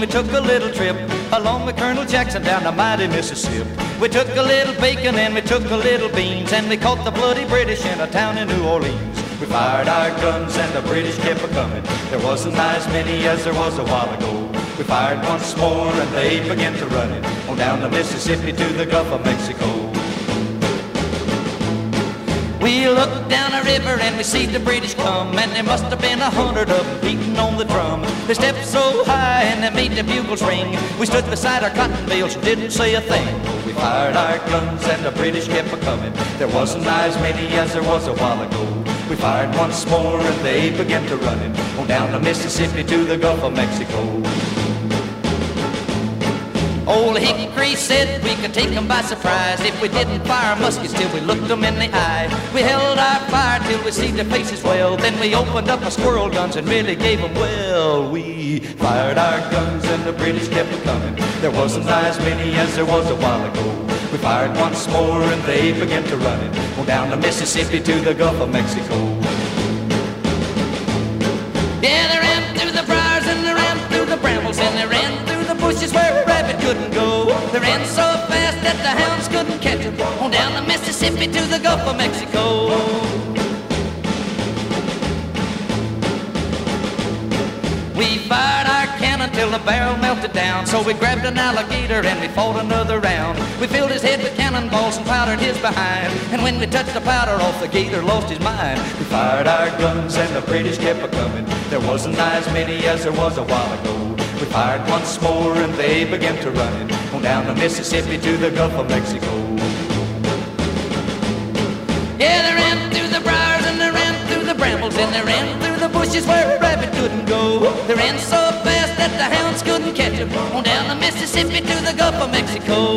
took a little trip along with Colonel Jackson down the mighty Mississippi. We took a little bacon and we took a little beans, and we caught the bloody British in a town in New Orleans. We fired our guns and the British kept a-coming. There wasn't as many as there was a while ago. We fired once more and they began to run it on down the Mississippi to the Gulf of Mexico. We looked down the river and we see the British come, and there must have been 100 of them beating on the drum. They stepped so high and they made the bugles ring. We stood beside our cotton bales and didn't say a thing. We fired our guns and the British kept a-coming. There wasn't as many as there was a while ago. We fired once more and they began to run it on down the Mississippi to the Gulf of Mexico. Old Hickory said we could take them by surprise if we didn't fire muskets till we looked them in the eye. We held our fire till we see their faces well, then we opened up our squirrel guns and really gave them well. We fired our guns and the British kept coming. There wasn't as many as there was a while ago. We fired once more and they began to run it on down the Mississippi to the Gulf of Mexico. Yeah, they ran through the briars and they ran through the brambles and they ran through the bushes where a rabbit couldn't go. They ran so fast that the hounds couldn't catch them on down the Mississippi to the Gulf of Mexico. We fired our cannon till the barrel melted down, so we grabbed an alligator and we fought another round. We filled his head with cannonballs and powdered his behind, and when we touched the powder off, the gator lost his mind. We fired our guns and the British kept a-coming. There wasn't as many as there was a while ago. We fired once more and they began to run it on down the Mississippi to the Gulf of Mexico. Yeah, they ran through the briars and they ran through the brambles and they ran through the bushes where a rabbit couldn't go. They ran so fast that the hounds couldn't catch them on down the Mississippi to the Gulf of Mexico.